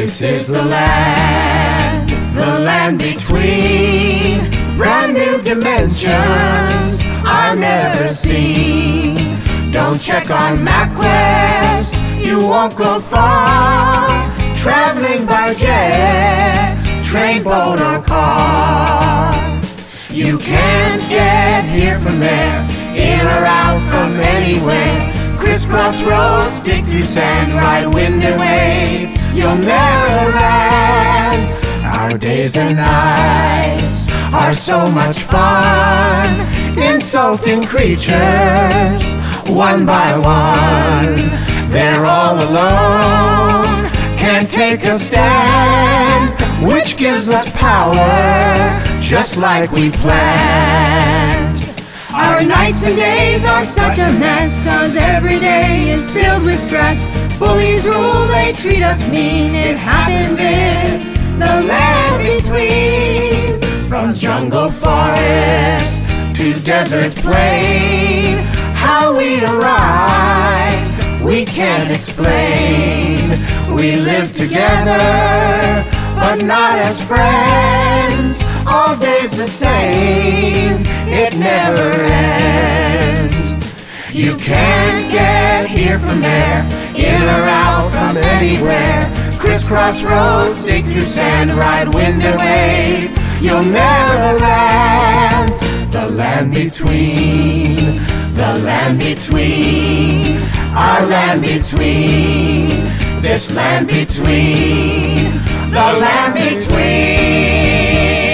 This is the land between brand new dimensions I've never seen. Don't check on MapQuest, you won't go far. Traveling by jet, train, boat, or car. You can't get here from there, in or out from anywhere. Crisscross roads, dig through sand, ride wind and wave. You'll never land. Our days and nights are so much fun, insulting creatures, one by one. They're all alone, can't take a stand, which gives us power, just like we planned. Our nights and days are such a mess, 'cause every day is filled with stress. Bullies rule, they treat us mean. It happens in the land between. From jungle forest to desert plain, how we arrived, we can't explain. We live together, but not as friends. All days the same, it never ends. You can't get here from there, in or out from anywhere. Crisscross roads, dig through sand, ride wind and wave. You'll never land. The land between, the land between, our land between, this land between, the land between.